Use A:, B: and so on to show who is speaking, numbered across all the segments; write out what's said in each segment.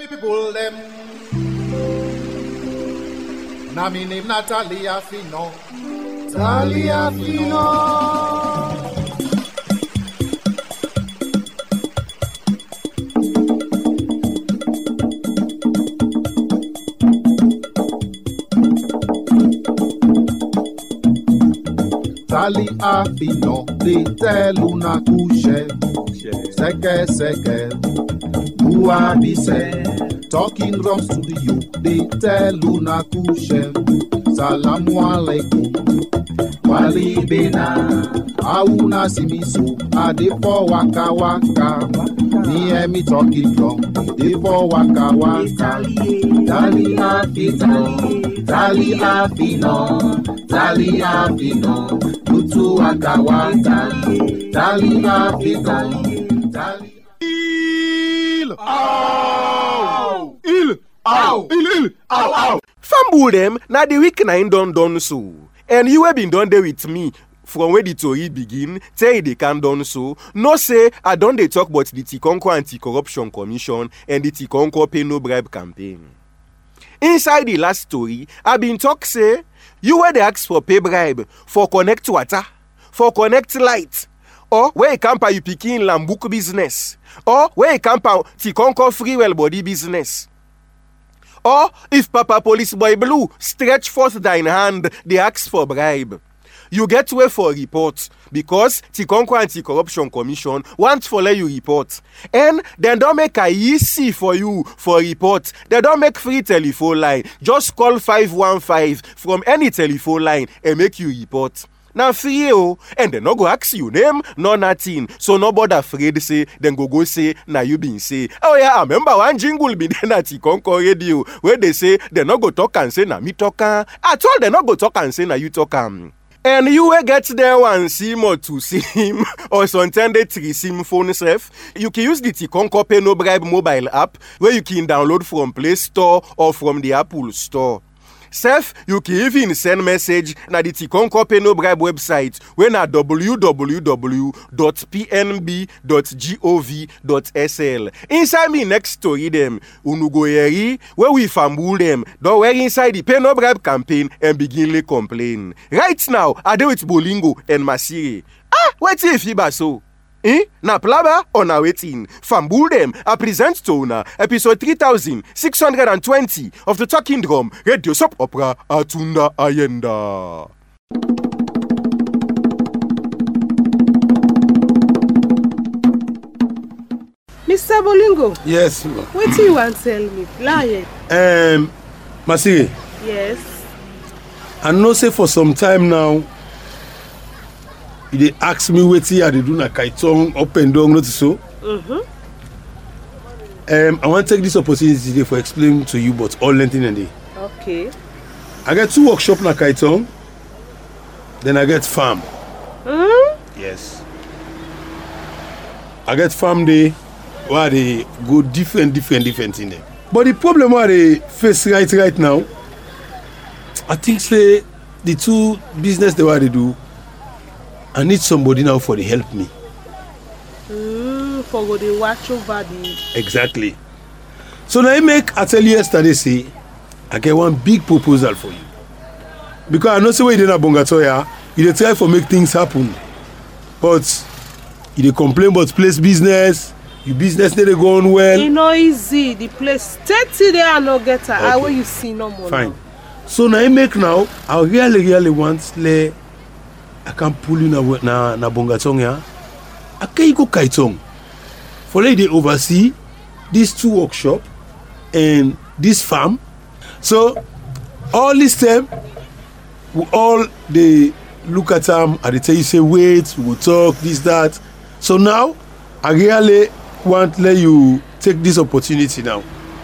A: People them. Now me name Natalia Fino. Talia Fino. Talia Fino. They tell una couche. Seke. Who are these? Talking from studio, they tell una kushe. Salamu alaikum, wali bena. Auna simisu, ade for waka waka. Me and me talking from, ade for waka waka. Tali afino, tutu waka waka. Tali afino.
B: Fambu them, na the week nine done so. And you have been done there with me from where the story begin, tell they can done so. No say, I don't they talk about the Tikonko Anti-Corruption Commission and the Tikonko Pay No Bribe campaign. Inside the last story, I been talk say, you were the ask for pay bribe, for connect water, for connect light, or where you camp you picking Lambuk business, or where you camp Tikonko free well body business. Or if Papa Police Boy Blue stretch forth thine hand, they ask for bribe. You get way for report because Tikonko Anti-Corruption Commission wants for let you report. And they don't make a easy for you for report. They don't make free telephone line. Just call 515 from any telephone line and make you report. Now free and they no go ask you name, no nothing. So nobody afraid say, then go say, now you been say. Oh yeah, I remember one jingle be there at Tikonko radio where they say, they no go talk and say, na me talk. At all, they no go talk and say, na you talk. And you will get there one SIM or two SIM or sometimes 3 SIM phone self. You can use the Tikonko Pay No Bribe mobile app where you can download from Play Store or from the Apple Store. Self, you can even send message na the Tikonko Pay No Bribe website when na www.pnb.gov.sl. Inside me next story them, unugoyeri where we famble them, don't worry inside the Pay No Bribe campaign and begin to complain. Right now, I do with Bolingo and Masire. What if you so? Na plaba or na waiting? Fambul them, I present to una episode 3620 of the Talking Drum Radio Soap Opera Atunda Ayenda.
C: Mr. Bolingo.
D: Yes.
C: What do you want to tell me? Lie.
D: Masire.
C: Yes.
D: I know say for some time now. They ask me what I do na kaitong up and down, not so. I want to take this opportunity today for explaining to you about all lengthening and day.
C: Okay.
D: I get 2 workshops na kaitong, then I get farm. Yes. I get farm day where they go different in there. But the problem where they face right now, I think say the 2 business they what they do. I need somebody now for the help me.
C: For the watch over the...
D: Exactly. So now I tell you yesterday say, I get one big proposal for you. Because I know say where you did Bongatoya, you try for make things happen. But you complain about place business, your business they go on well.
C: It's not easy. The place 30 there and no get her. I will you see no more.
D: Fine. So now I really want I can pull you na Bongatong ya. I can go Kaitong. For they oversee these 2 workshops and this farm. So all this time, we all they look at them and they tell you say wait, we will talk this that. So now I really want to let you take this opportunity now.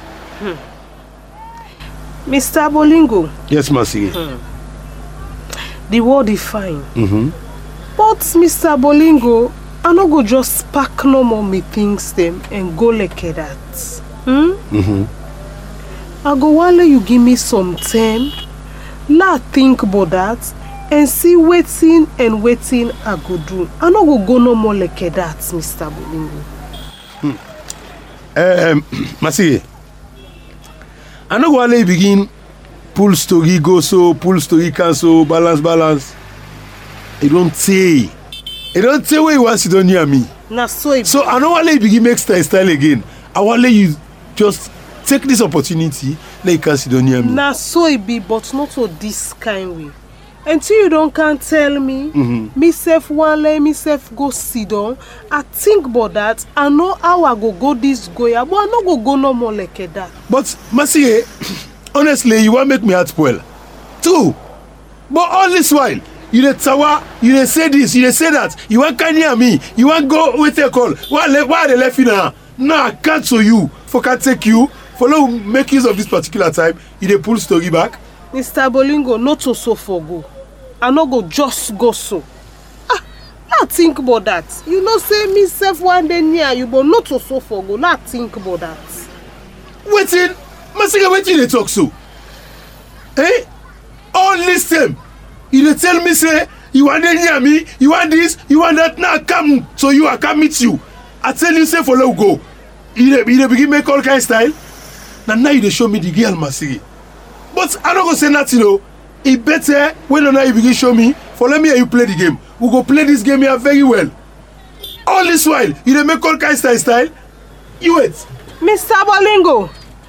C: Mr. Bolingo.
D: Yes, Masire.
C: The word is fine. But Mr. Bolingo, I no go just pack no more me things them and go like that. I go want you give me some time. Let think about that and see waiting I go do. I no go no more like that, Mr. Bolingo.
D: Masire, I no go let you begin pull story go so, pull story cancel, balance. It don't say where you want to sit down near me.
C: Na so
D: So I don't want let you begin make style again. I want let you just take this opportunity, let you can sit down near me.
C: na so it be, but not to this kind way. Until you don't can tell me, myself one let myself go sit down. I think about that. I know how I go this go ya, but I no go no more like that.
D: But Masie, honestly, you want make me heart spoil. True. But all this while, you dey tower, you dey say this, you dey say that. You want can near me, you want go with a call. Why they left you now? Now I cancel you. For can take you. Follow make use of this particular time. You dey pull story back.
C: Mr. Bolingo, not to so for go. I no go just go so. Now think about that. You know say myself one day near you, but not to so for go. Now think about that.
D: Waiting, Masika, waiting they talk so. Eh? All this time, you dey tell me say you want to near me, you want this, you want that. Now come so you I can meet you. I tell you say follow go. You dey begin make all kind style. Now you dey show me the girl Masika. But I don't go say nothing though. It better when now you begin show me. Follow me and you play the game. We go play this game here very well. All this while, you dey make all kind style. You wait.
C: Mr. Bolingo,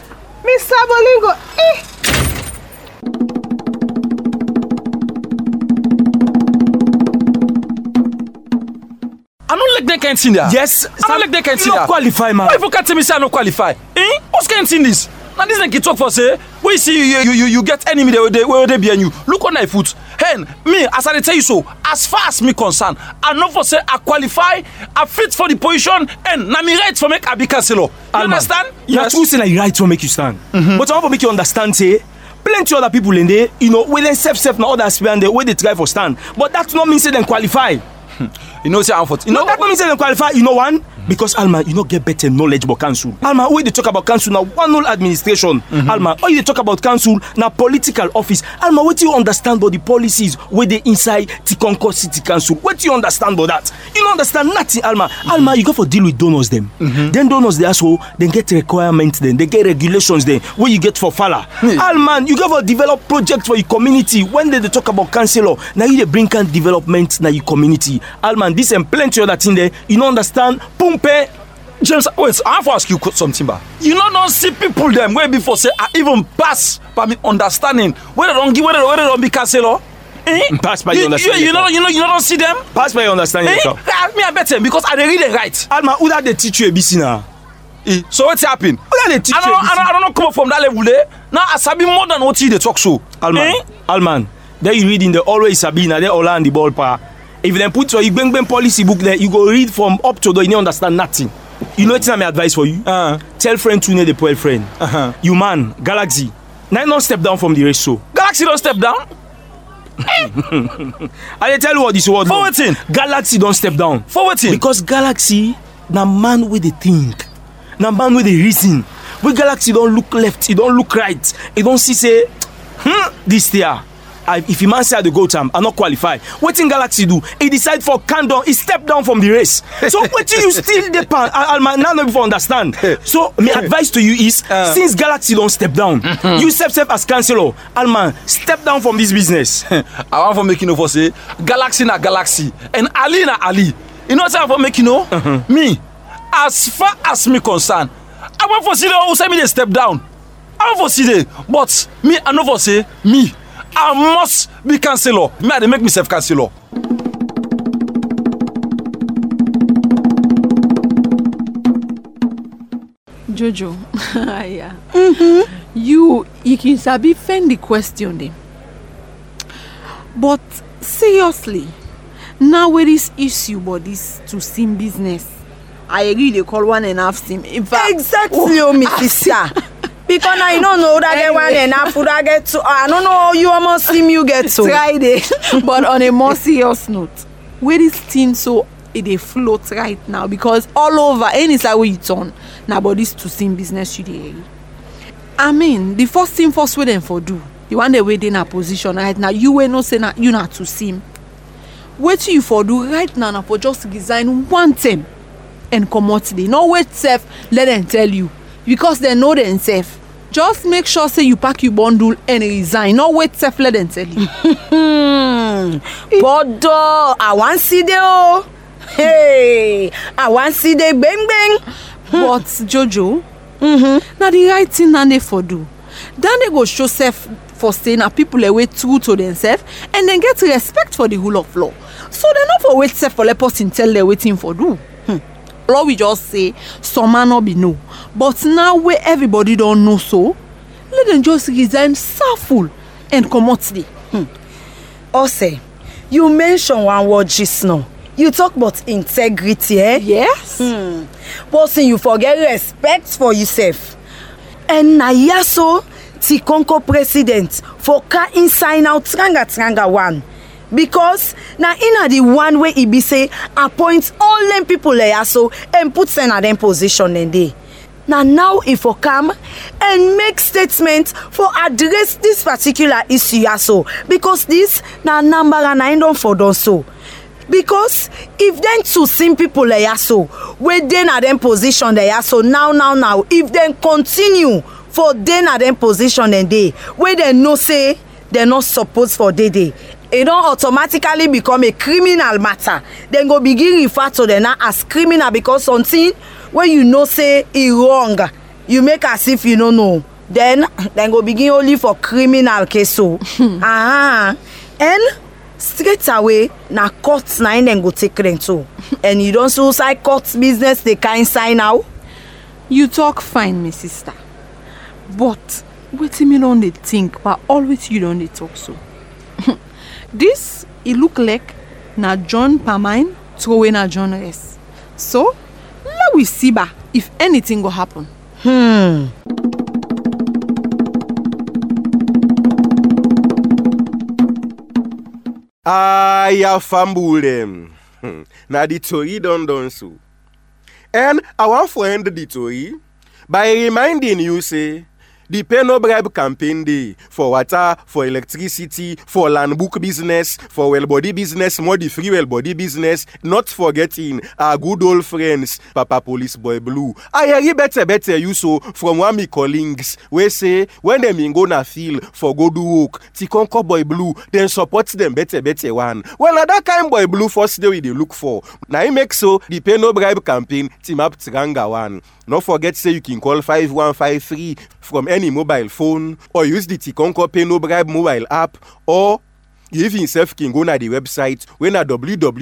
E: I don't like that kind of thing there.
F: Yes,
E: I don't like that kind of thing
F: you
E: there.
F: not qualify, man.
E: Why you can't tell me say I don't qualify? Eh? What's kind of thing this? Now this like you talk for say, we see you get enemy where they behind you. Look on my foot. Hen, me, as I tell you so, as far as me concerned, I know for say I qualify, I fit for the position, and na me right for make I be councillor. You understand?
F: Yes. True say na you right to make you stand. But I want to make you understand, say, plenty other people in there, you know, when they self now other aspirant there, where they try for stand. But that not mean say them qualify.
E: You know, say I'm for. You know
F: that not mean say them qualify. You know one? Because Alma, you not get better knowledge about council. Alma, when they talk about council now, one whole administration. Alma, when they talk about council now, political office. Alma, what do you understand about the policies where they inside Tikonko City Council? What do you understand about that? You don't understand nothing, Alma. Alma, you go for deal with donors them. Then donors they also then get requirements then, they get regulations then. Where you get for falla. Alma, you go for develop project for your community. When they talk about councillor, now you they bring can development now your community. Alma, this and plenty other thing there. You don't understand. Pumpe.
E: James, wait, I have to ask you something, ba. You know, don't see people them where before say I even pass by me understanding where they don't give, where they don't be councillor. Eh?
F: Pass by your understanding.
E: You don't see them.
F: Pass by your understanding.
E: Me I bet them because I read it right.
F: Alma, who that they teach you ABC now?
E: So what's happening?
F: Who that they teach you ABC?
E: I don't come up from that level there. Now I sabi more than what they talk so.
F: Alman, there you read in the always Sabina, there all on the ball pa. If they put your bang policy book there, you go read from up to the you don't understand nothing. You know what's my advice for you? Tell friend to know the poor friend. You man, Galaxy. Now don't step down from the race so.
E: Galaxy don't step down?
F: I tell you what this word.
E: For what thing?
F: Galaxy don't step down.
E: For what thing?
F: Because Galaxy, na man with the think. Na man with the reason. When Galaxy don't look left, he don't look right. He don't see say, this there. If a man say I go time, I not qualify. What in Galaxy do? He decide for Kandon, he step down from the race. So what you still depend? I'll now before understand. So my advice to you is, since Galaxy don't step down, you step as councillor, Alman, step down from this business.
E: I want for making for say Galaxy na Galaxy and Ali na Ali. You know what I'm for making me, as far as me concerned, I want for see the who say me they step down. I want for see the, but me I know for say me. I must be councillor. Me, I make myself councillor.
G: Jojo, yeah. You can sabi fend the question then. But seriously, now with this issue about this to sim business, I agree they call 1.5 sim. In fact,
H: exactly, Mrs. Sister. Because I don't know that anyway. Get 1.5, I get 2. I don't know you almost sim you get 2.
G: Try it. But on a more serious note, where this thing so it float right now because all over any side where you turn now about this to sim business you dey. I mean, the first thing first way them for do. The one they wait in a position right now. You will not say that you not to sim. What you for do right now for just design one thing and come out today. No wait safe, let them tell you. Because they know themselves. Just make sure say you pack your bundle and resign. Not wait sef let them tell you.
H: Bodo, I want see the oh. Hey, I want see the bang bang.
G: But Jojo, now the right thing na they for do. Then they go show self for saying that people away true to themselves and then get respect for the rule of law. So they not for wait self for let person tell they waiting for do. Law we just say some man not be no. But now where everybody don't know so, let them just resign soulful and come out today.
H: Ose, you mention one word just now. You talk about integrity, eh?
G: Yes.
H: But you forget respect for yourself. And na yaso Tikonko president for ka inside out tranga one. Because na ina the one way he be say appoint all them people there yaso and put them at them position and they. Now if for come and make statement for address this particular issue yaso because this na number and I don't for done so. Because if then to same people like yaso where then at them position they yaso now if then continue for then at them position and they where they no say they're not supposed for day it don't automatically become a criminal matter. Then go begin refer to them now as criminal because something when you know say it wrong you make as if you don't know then go begin only for criminal case so and straight away na court na then go take them too and you don't suicide court business they can't sign now.
G: You talk fine, my sister. But what me don't they think but always you don't they talk so. This it look like na John Permine throw in a John S. So let we see ba if anything go happen.
B: Aya fumble them. Now the story done so. And I want to end the story by reminding you say the pay no bribe campaign day for water, for electricity, for land book business, for well body business, more the free well body business, not forgetting our good old friends, Papa Police Boy Blue. I hear better you so from one of my colleagues we say when them go na feel for go do work, Tikonko Boy Blue, then support them better one. Well, na that kind Boy Blue first day we they look for. Now it makes so the pay no bribe campaign team up Tranga one. Don't forget say you can call 5153 from any mobile phone or use the Tikonko Pay No Bribe mobile app or you even self can go na the website when at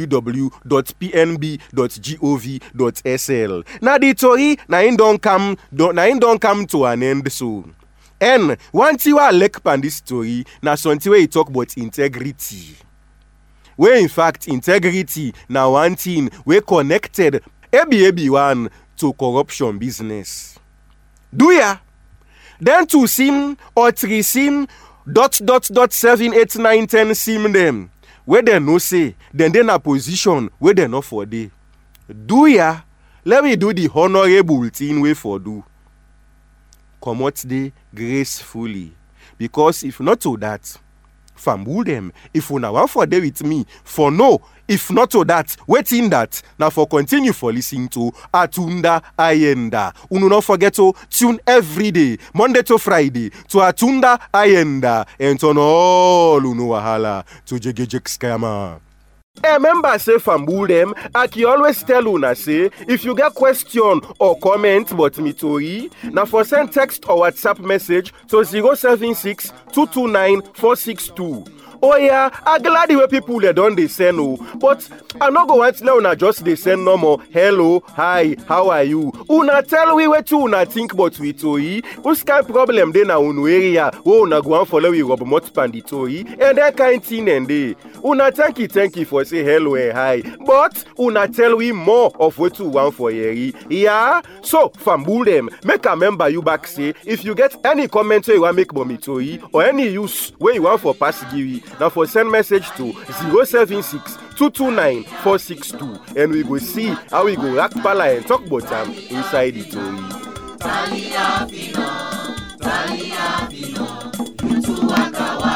B: www.pnb.gov.sl. Now the story na in don't come to an end soon. And one thing I like pan this story na something where you talk about integrity. Where in fact integrity na one thing we connected one to corruption business. Do ya? Then 2 sim or 3 sim ... 7 8 9 10 sim them where they no say then a position where they not for day. Do ya? Let me do the honorable thing way for do. Come out day gracefully because if not to that fumble them. If una want for day with me for no. If not to that, waiting that, now for continue for listening to Atunda Ayenda. Uno not forget to tune every day, Monday to Friday, to Atunda Ayenda, and turn all uno wahala to Jegejek Scammer. Remember say fambul them, I can always tell una say, if you get question or comment about me tori, now for send text or WhatsApp message to 076 229 462. Oh yeah, I'm glad the way people they don't they send no, but I not go want now una just they send no more. Hello, hi, how are you? Una tell we what you una think about we toy. What's kind problem they na unu area? Oh, una go and follow we rob mot panditoy and that kind thing and they. Una thank you for say hello and hi, but una tell we more of what you want for yeri. Yeah, so fambul them. Make a member you back say if you get any comment you want make me toy or any use where you want for pass give. Now for send message to 076 229 462 and we go see how we go rack pala and talk about them inside the story. Talia Fino, you two